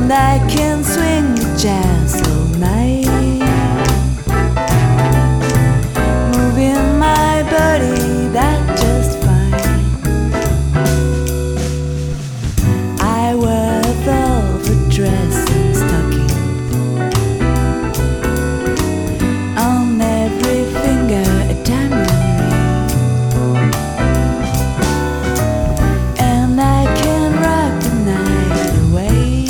And I can swing the jazz all night, moving my body, that's just fine. I wear a velvet dress and stockings, on every finger a diamond ring, and I can rock the night away,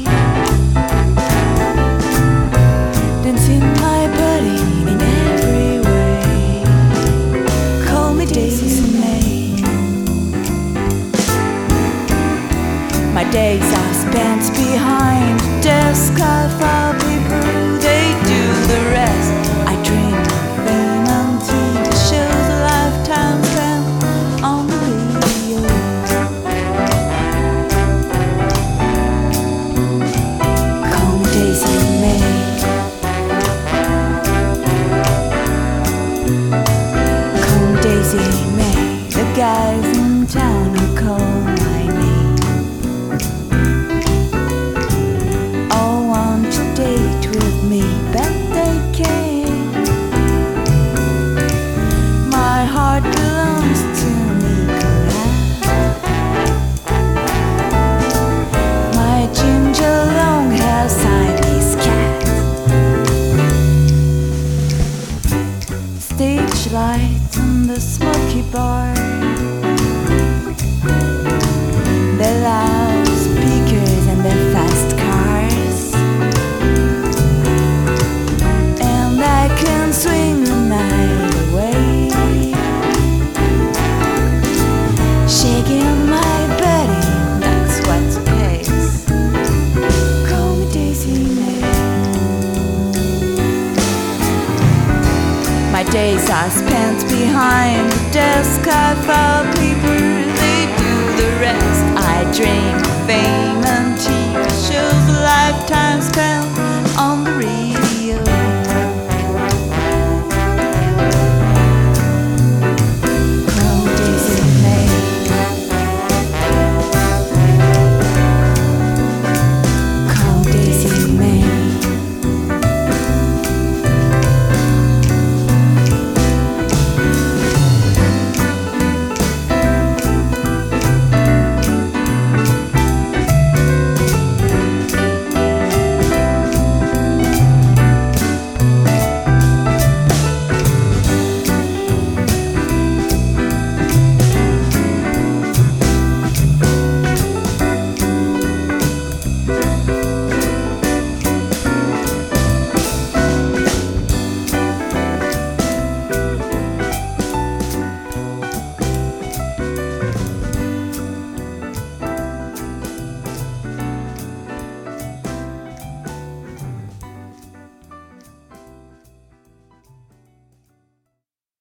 dancing my body in every way. Call me Daisy May. My days are spent behind a desk of our people, they do the rest. I dream of fame and TV shows, a lifetime spent on the radio. Call me Daisy May. Call me Daisy May. The guys in town who call my name all want to date with me, but they can't. My heart belongs to Nicolas. My ginger long hair Siamese cat. Stage lights in the smoky bar, the loudspeakers and the fast cars, and I can swing the night away, shaking my body, that's what pays. Call me Daisy May. My days are spent behind the desk of our people, they do the rest. I dream of fame